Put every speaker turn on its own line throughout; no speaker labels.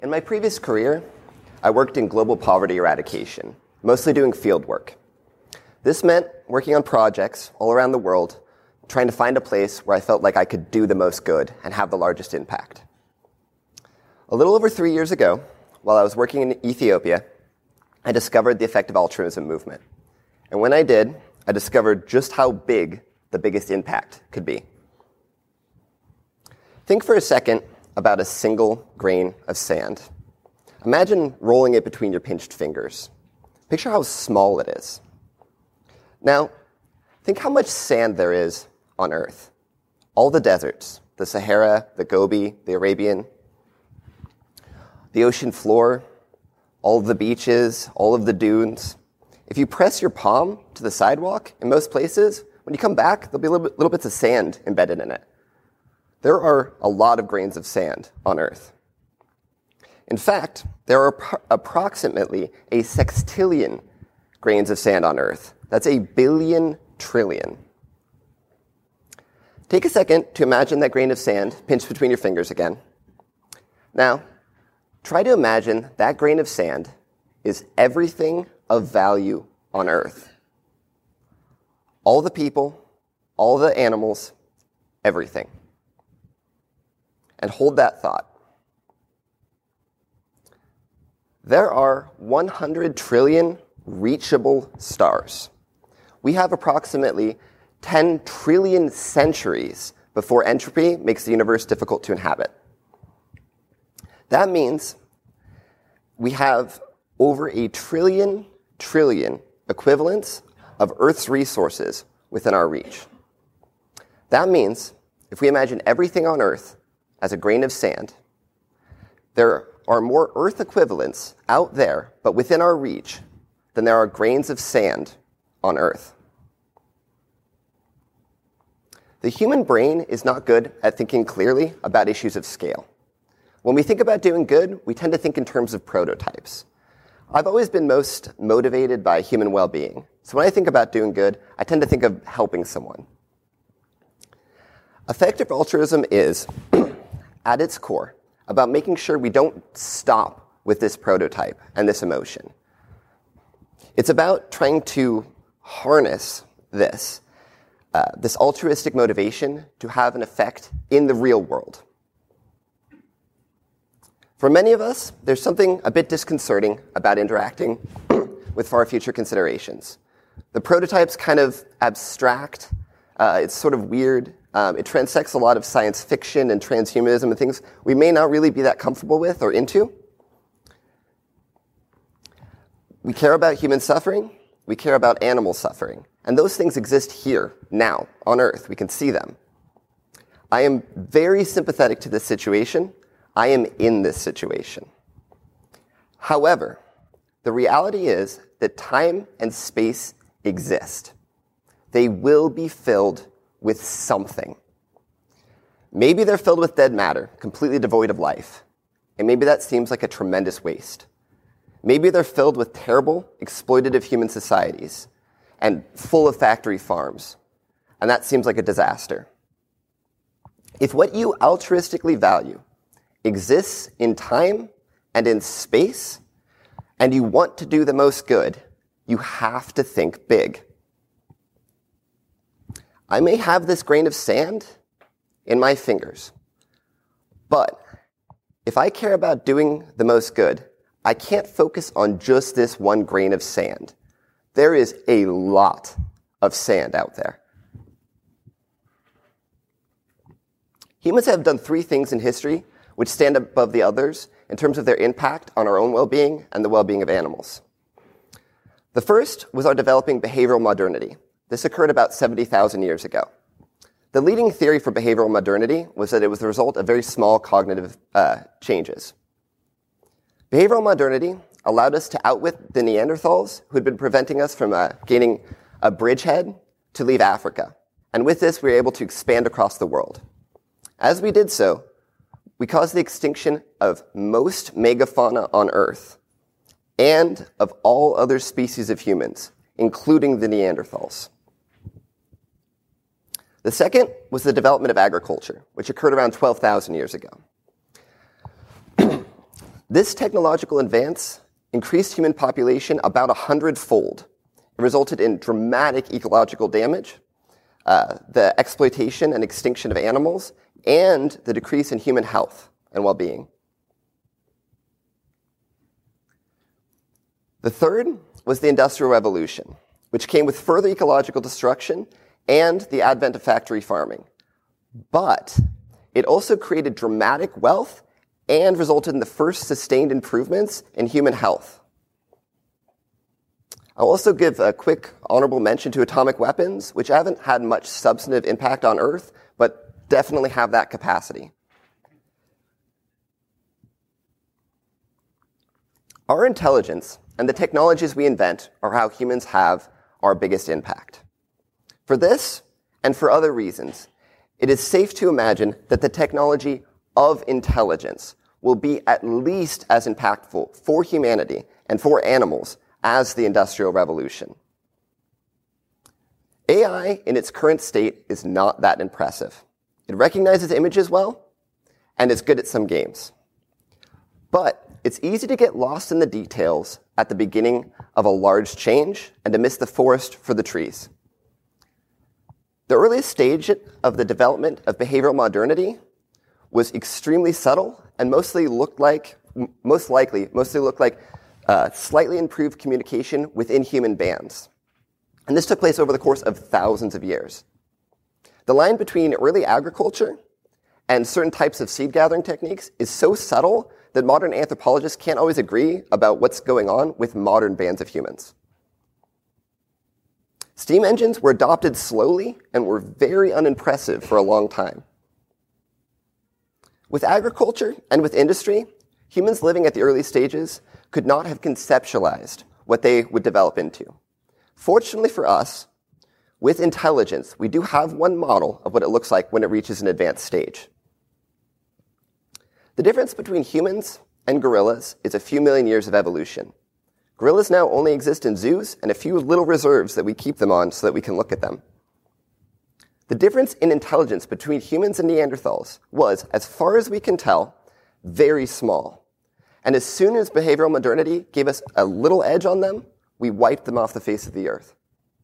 In my previous career, I worked in global poverty eradication, mostly doing field work. This meant working on projects all around the world, trying to find a place where I felt like I could do the most good and have the largest impact. A little over 3 years ago, while I was working in Ethiopia, I discovered the effective altruism movement. And when I did, I discovered just how big the biggest impact could be. Think for a second about a single grain of sand. Imagine rolling it between your pinched fingers. Picture how small it is. Now, think how much sand there is on Earth. All the deserts, the Sahara, the Gobi, the Arabian, the ocean floor, all of the beaches, all of the dunes. If you press your palm to the sidewalk in most places, when you come back, there'll be little bits of sand embedded in it. There are a lot of grains of sand on Earth. In fact, there are approximately a sextillion grains of sand on Earth. That's 1 billion trillion. Take a second to imagine that grain of sand pinched between your fingers again. Now, try to imagine that grain of sand is everything of value on Earth. All the people, all the animals, everything. And hold that thought. There are 100 trillion reachable stars. We have approximately 10 trillion centuries before entropy makes the universe difficult to inhabit. That means we have over 1 trillion equivalents of Earth's resources within our reach. That means if we imagine everything on Earth as a grain of sand, there are more Earth equivalents out there, but within our reach, than there are grains of sand on Earth. The human brain is not good at thinking clearly about issues of scale. When we think about doing good, we tend to think in terms of prototypes. I've always been most motivated by human well-being. So when I think about doing good, I tend to think of helping someone. Effective altruism is, at its core, about making sure we don't stop with this prototype and this emotion. It's about trying to harness this altruistic motivation to have an effect in the real world. For many of us, there's something a bit disconcerting about interacting with far future considerations. The prototype's kind of abstract. It's sort of weird. It transects a lot of science fiction and transhumanism and things we may not really be that comfortable with or into. We care about human suffering. We care about animal suffering. And those things exist here, now, on Earth. We can see them. I am very sympathetic to this situation. I am in this situation. However, the reality is that time and space exist. They will be filled with something. Maybe they're filled with dead matter, completely devoid of life. And maybe that seems like a tremendous waste. Maybe they're filled with terrible, exploitative human societies and full of factory farms. And that seems like a disaster. If what you altruistically value exists in time and in space, and you want to do the most good, you have to think big. I may have this grain of sand in my fingers, but if I care about doing the most good, I can't focus on just this one grain of sand. There is a lot of sand out there. Humans have done 3 things in history which stand above the others in terms of their impact on our own well-being and the well-being of animals. The first was our developing behavioral modernity. This occurred about 70,000 years ago. The leading theory for behavioral modernity was that it was the result of very small cognitive changes. Behavioral modernity allowed us to outwit the Neanderthals who had been preventing us from gaining a bridgehead to leave Africa. And with this, we were able to expand across the world. As we did so, we caused the extinction of most megafauna on Earth and of all other species of humans, including the Neanderthals. The second was the development of agriculture, which occurred around 12,000 years ago. This technological advance increased human population about 100-fold. It resulted in dramatic ecological damage, the exploitation and extinction of animals, and the decrease in human health and well-being. The third was the Industrial Revolution, which came with further ecological destruction and the advent of factory farming. But it also created dramatic wealth and resulted in the first sustained improvements in human health. I'll also give a quick honorable mention to atomic weapons, which haven't had much substantive impact on Earth, but definitely have that capacity. Our intelligence and the technologies we invent are how humans have our biggest impact. For this, and for other reasons, it is safe to imagine that the technology of intelligence will be at least as impactful for humanity and for animals as the Industrial Revolution. AI in its current state is not that impressive. It recognizes images well, and is good at some games. But it's easy to get lost in the details at the beginning of a large change and to miss the forest for the trees. The earliest stage of the development of behavioral modernity was extremely subtle and most likely looked like slightly improved communication within human bands. And this took place over the course of thousands of years. The line between early agriculture and certain types of seed gathering techniques is so subtle that modern anthropologists can't always agree about what's going on with modern bands of humans. Steam engines were adopted slowly and were very unimpressive for a long time. With agriculture and with industry, humans living at the early stages could not have conceptualized what they would develop into. Fortunately for us, with intelligence, we do have one model of what it looks like when it reaches an advanced stage. The difference between humans and gorillas is a few million years of evolution. Gorillas now only exist in zoos and a few little reserves that we keep them on so that we can look at them. The difference in intelligence between humans and Neanderthals was, as far as we can tell, very small. And as soon as behavioral modernity gave us a little edge on them, we wiped them off the face of the earth.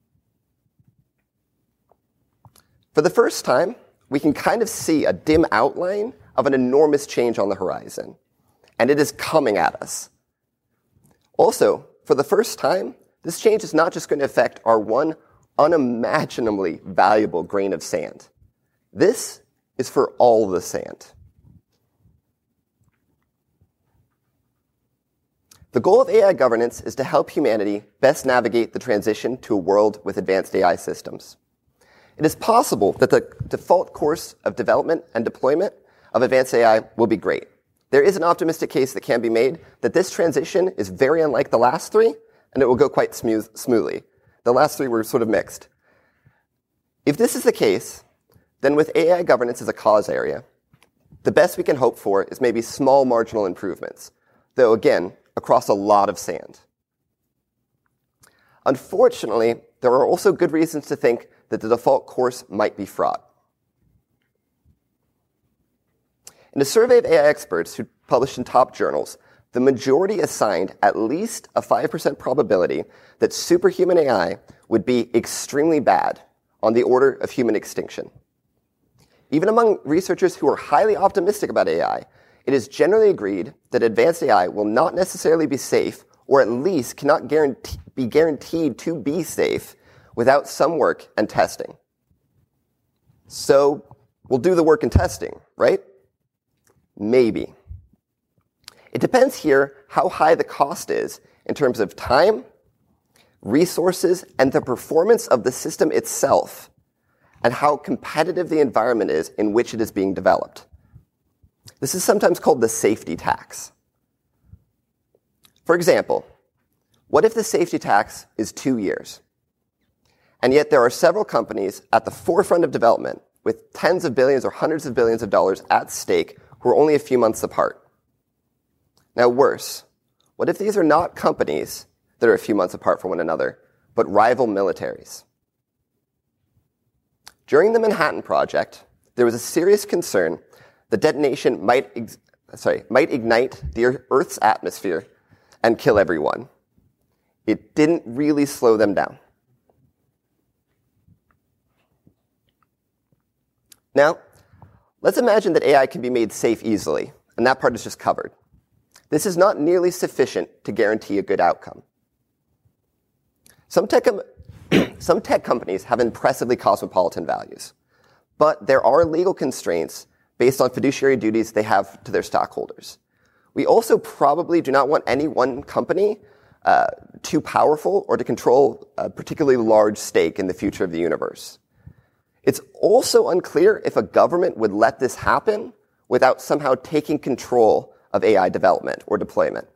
For the first time, we can kind of see a dim outline of an enormous change on the horizon. And it is coming at us. Also, for the first time, this change is not just going to affect our one unimaginably valuable grain of sand. This is for all the sand. The goal of AI governance is to help humanity best navigate the transition to a world with advanced AI systems. It is possible that the default course of development and deployment of advanced AI will be great. There is an optimistic case that can be made that this transition is very unlike the last three, and it will go quite smoothly. The last three were sort of mixed. If this is the case, then with AI governance as a cause area, the best we can hope for is maybe small marginal improvements, though again, across a lot of sand. Unfortunately, there are also good reasons to think that the default course might be fraught. In a survey of AI experts who published in top journals, the majority assigned at least a 5% probability that superhuman AI would be extremely bad, on the order of human extinction. Even among researchers who are highly optimistic about AI, it is generally agreed that advanced AI will not necessarily be safe, or at least cannot be guaranteed to be safe without some work and testing. So we'll do the work and testing, right? Maybe. It depends here how high the cost is in terms of time, resources, and the performance of the system itself, and how competitive the environment is in which it is being developed. This is sometimes called the safety tax. For example, what if the safety tax is 2 years? And yet there are several companies at the forefront of development with tens of billions or hundreds of billions of dollars at stake who are only a few months apart. Now worse, what if these are not companies that are a few months apart from one another, but rival militaries? During the Manhattan Project, there was a serious concern that detonation might might ignite the Earth's atmosphere and kill everyone. It didn't really slow them down. Now, let's imagine that AI can be made safe easily, and that part is just covered. This is not nearly sufficient to guarantee a good outcome. Some tech companies have impressively cosmopolitan values, but there are legal constraints based on fiduciary duties they have to their stockholders. We also probably do not want any one company too powerful or to control a particularly large stake in the future of the universe. It's also unclear if a government would let this happen without somehow taking control of AI development or deployment.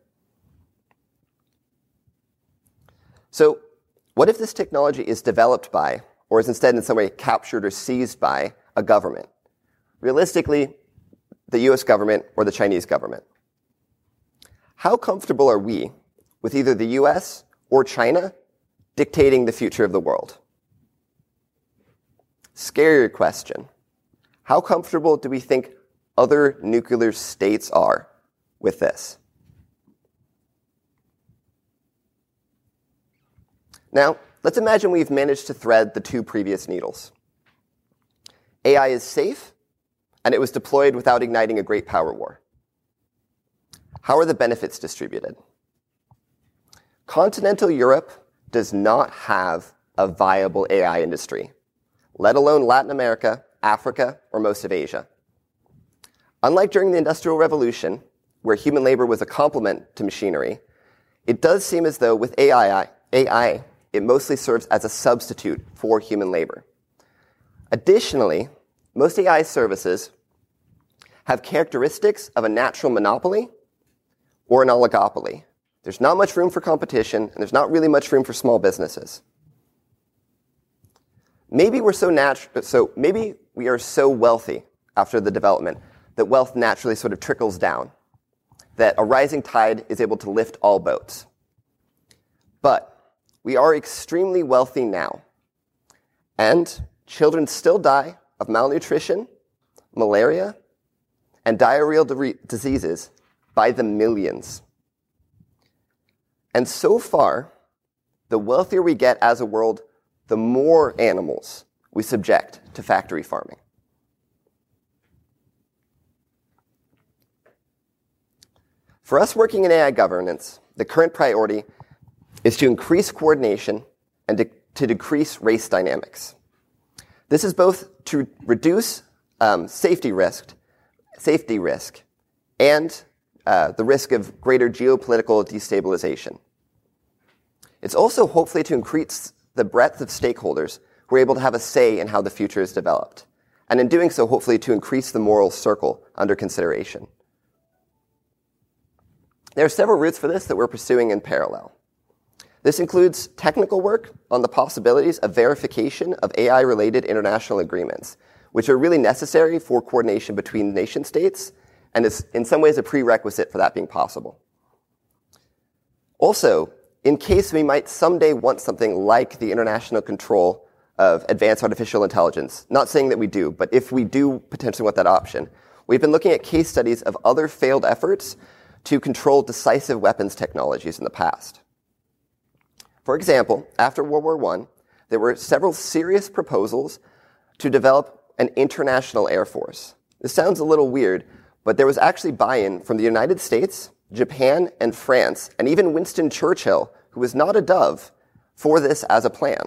So, what if this technology is developed by, or is instead in some way captured or seized by, a government? Realistically, the US government or the Chinese government. How comfortable are we with either the US or China dictating the future of the world? Scarier question. How comfortable do we think other nuclear states are with this? Now, let's imagine we've managed to thread the two previous needles. AI is safe, and it was deployed without igniting a great power war. How are the benefits distributed? Continental Europe does not have a viable AI industry, let alone Latin America, Africa, or most of Asia. Unlike during the Industrial Revolution, where human labor was a complement to machinery, it does seem as though with AI, it mostly serves as a substitute for human labor. Additionally, most AI services have characteristics of a natural monopoly or an oligopoly. There's not much room for competition, and there's not really much room for small businesses. Maybe we are so wealthy after the development that wealth naturally sort of trickles down, that a rising tide is able to lift all boats. But we are extremely wealthy now, and children still die of malnutrition, malaria, and diarrheal diseases by the millions. And so far, the wealthier we get as a world, the more animals we subject to factory farming. For us working in AI governance, the current priority is to increase coordination and to decrease race dynamics. This is both to reduce safety risk and the risk of greater geopolitical destabilization. It's also hopefully to increase the breadth of stakeholders who are able to have a say in how the future is developed, and in doing so, hopefully to increase the moral circle under consideration. There are several routes for this that we're pursuing in parallel. This includes technical work on the possibilities of verification of AI-related international agreements, which are really necessary for coordination between nation states, and is in some ways a prerequisite for that being possible. Also, in case we might someday want something like the international control of advanced artificial intelligence, not saying that we do, but if we do potentially want that option, we've been looking at case studies of other failed efforts to control decisive weapons technologies in the past. For example, after World War I, there were several serious proposals to develop an international air force. This sounds a little weird, but there was actually buy-in from the United States, Japan, and France, and even Winston Churchill, who was not a dove, for this as a plan.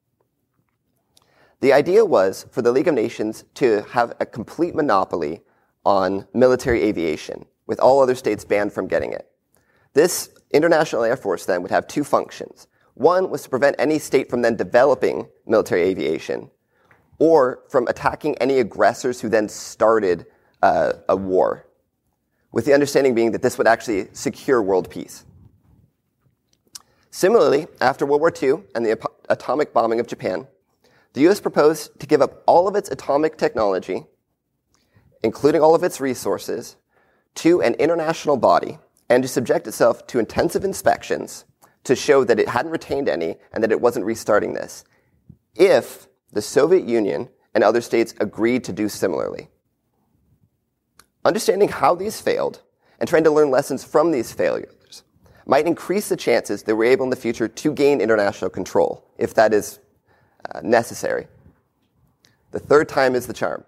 The idea was for the League of Nations to have a complete monopoly on military aviation, with all other states banned from getting it. This international air force then would have two functions. One was to prevent any state from then developing military aviation, or from attacking any aggressors who then started a war, with the understanding being that this would actually secure world peace. Similarly, after World War II and the atomic bombing of Japan, the US proposed to give up all of its atomic technology, including all of its resources, to an international body and to subject itself to intensive inspections to show that it hadn't retained any and that it wasn't restarting this, if the Soviet Union and other states agreed to do similarly. Understanding how these failed and trying to learn lessons from these failures might increase the chances that we're able in the future to gain international control, if that is necessary. The third time is the charm.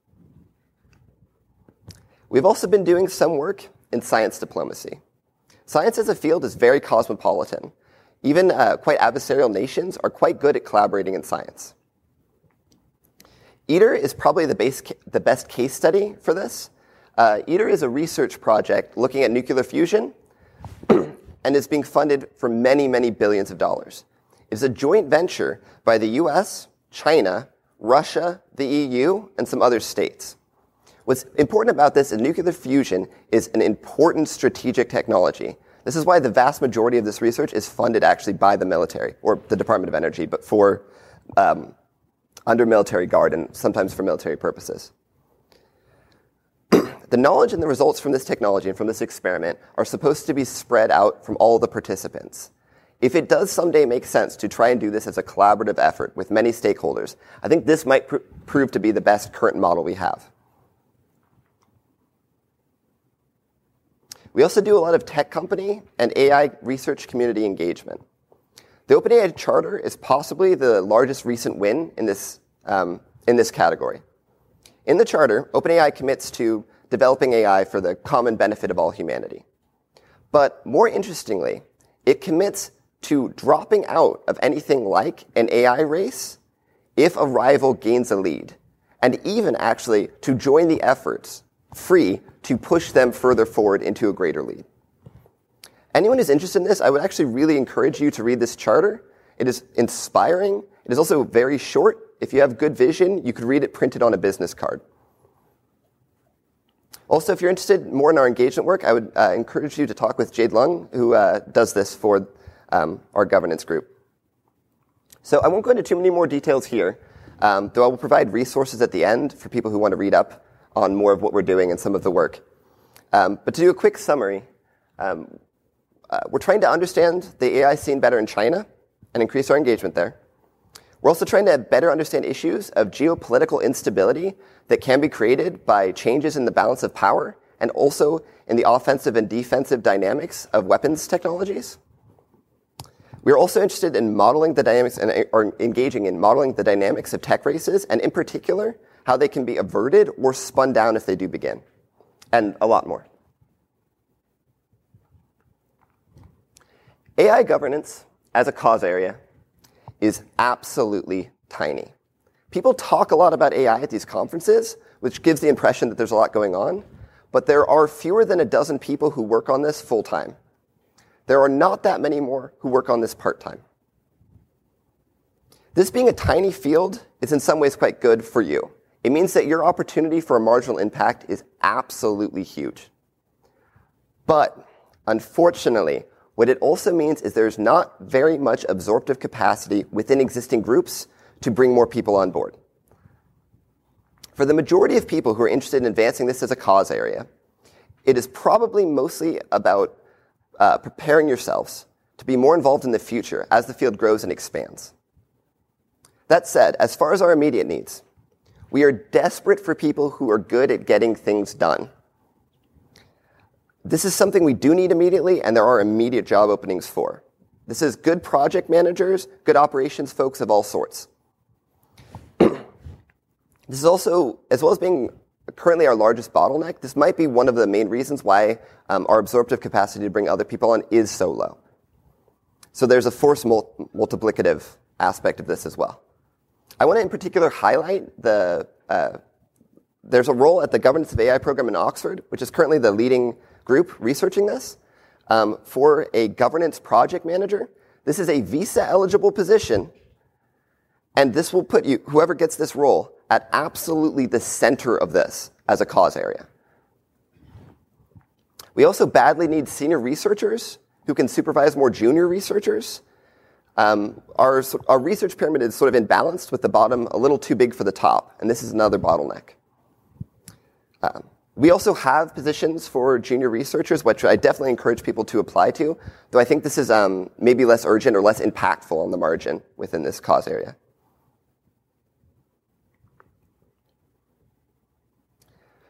We've also been doing some work in science diplomacy. Science as a field is very cosmopolitan. Even quite adversarial nations are quite good at collaborating in science. ITER is probably the best case study for this. ITER is a research project looking at nuclear fusion and is being funded for many, many billions of dollars. It is a joint venture by the US, China, Russia, the EU, and some other states. What's important about this is nuclear fusion is an important strategic technology. This is why the vast majority of this research is funded actually by the military, or the Department of Energy, but for under military guard and sometimes for military purposes. The knowledge and the results from this technology and from this experiment are supposed to be spread out from all the participants. If it does someday make sense to try and do this as a collaborative effort with many stakeholders, I think this might prove to be the best current model we have. We also do a lot of tech company and AI research community engagement. The OpenAI Charter is possibly the largest recent win in this category. In the Charter, OpenAI commits to developing AI for the common benefit of all humanity. But more interestingly, it commits to dropping out of anything like an AI race if a rival gains a lead, and even actually to join the efforts free to push them further forward into a greater lead. Anyone who's interested in this, I would actually really encourage you to read this charter. It is inspiring. It is also very short. If you have good vision, you could read it printed on a business card. Also, if you're interested more in our engagement work, I would encourage you to talk with Jade Lung, who does this for our governance group. So I won't go into too many more details here, though I will provide resources at the end for people who want to read up on more of what we're doing and some of the work. But to do a quick summary, we're trying to understand the AI scene better in China and increase our engagement there. We're also trying to better understand issues of geopolitical instability that can be created by changes in the balance of power and also in the offensive and defensive dynamics of weapons technologies. We're also interested in modeling the dynamics or engaging in modeling the dynamics of tech races, and in particular, how they can be averted or spun down if they do begin, and a lot more. AI governance as a cause area is absolutely tiny. People talk a lot about AI at these conferences, which gives the impression that there's a lot going on, but there are fewer than a dozen people who work on this full-time. There are not that many more who work on this part-time. This being a tiny field is in some ways quite good for you. It means that your opportunity for a marginal impact is absolutely huge. But unfortunately, what it also means is there's not very much absorptive capacity within existing groups to bring more people on board. For the majority of people who are interested in advancing this as a cause area, it is probably mostly about preparing yourselves to be more involved in the future as the field grows and expands. That said, as far as our immediate needs, we are desperate for people who are good at getting things done. This is something we do need immediately, and there are immediate job openings for. This is good project managers, good operations folks of all sorts. This is also, as well as being currently our largest bottleneck, this might be one of the main reasons why our absorptive capacity to bring other people on is so low. So there's a force multiplicative aspect of this as well. I want to in particular highlight there's a role at the Governance of AI program in Oxford, which is currently the leading group researching this, for a governance project manager. This is a visa-eligible position, and this will put you, whoever gets this role, at absolutely the center of this as a cause area. We also badly need senior researchers who can supervise more junior researchers. Our research pyramid is sort of imbalanced, with the bottom a little too big for the top, and this is another bottleneck. We also have positions for junior researchers, which I definitely encourage people to apply to, though I think this is maybe less urgent or less impactful on the margin within this cause area.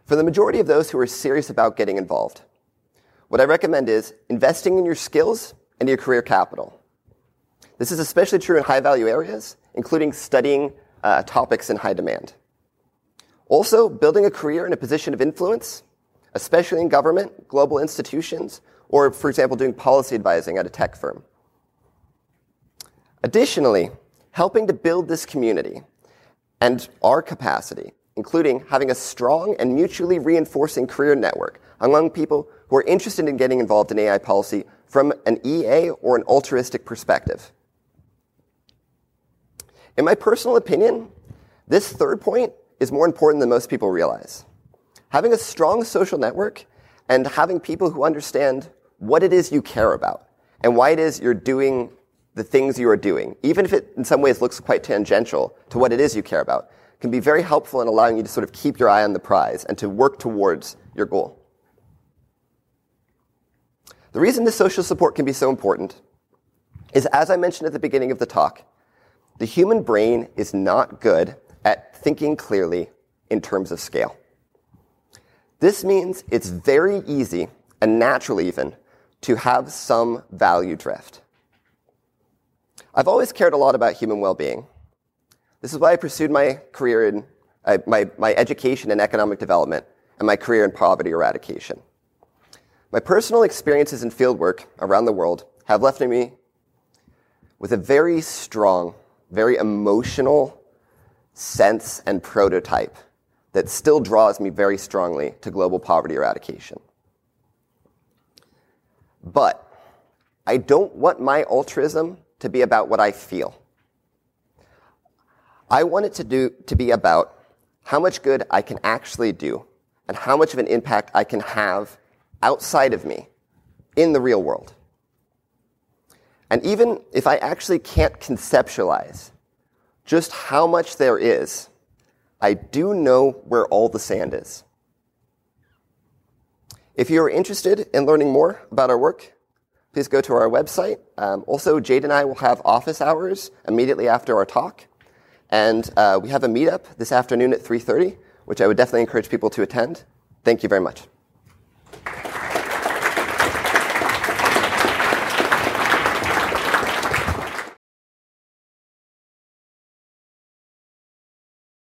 For the majority of those who are serious about getting involved, what I recommend is investing in your skills and your career capital. This is especially true in high-value areas, including studying topics in high demand. Also, building a career in a position of influence, especially in government, global institutions, or, for example, doing policy advising at a tech firm. Additionally, helping to build this community and our capacity, including having a strong and mutually reinforcing career network among people who are interested in getting involved in AI policy from an EA or an altruistic perspective. In my personal opinion, this third point is more important than most people realize. Having a strong social network and having people who understand what it is you care about and why it is you're doing the things you are doing, even if it in some ways looks quite tangential to what it is you care about, can be very helpful in allowing you to sort of keep your eye on the prize and to work towards your goal. The reason this social support can be so important is, as I mentioned at the beginning of the talk, the human brain is not good at thinking clearly in terms of scale. This means it's very easy, and natural even, to have some value drift. I've always cared a lot about human well-being. This is why I pursued my career in my education in economic development and my career in poverty eradication. My personal experiences in fieldwork around the world have left me with a very strong, very emotional sense and prototype that still draws me very strongly to global poverty eradication. But I don't want my altruism to be about what I feel. I want it to be about how much good I can actually do and how much of an impact I can have outside of me in the real world. And even if I actually can't conceptualize just how much there is, I do know where all the sand is. If you're interested in learning more about our work, please go to our website. Also, Jade and I will have office hours immediately after our talk. And we have a meetup this afternoon at 3:30, which I would definitely encourage people to attend. Thank you very much.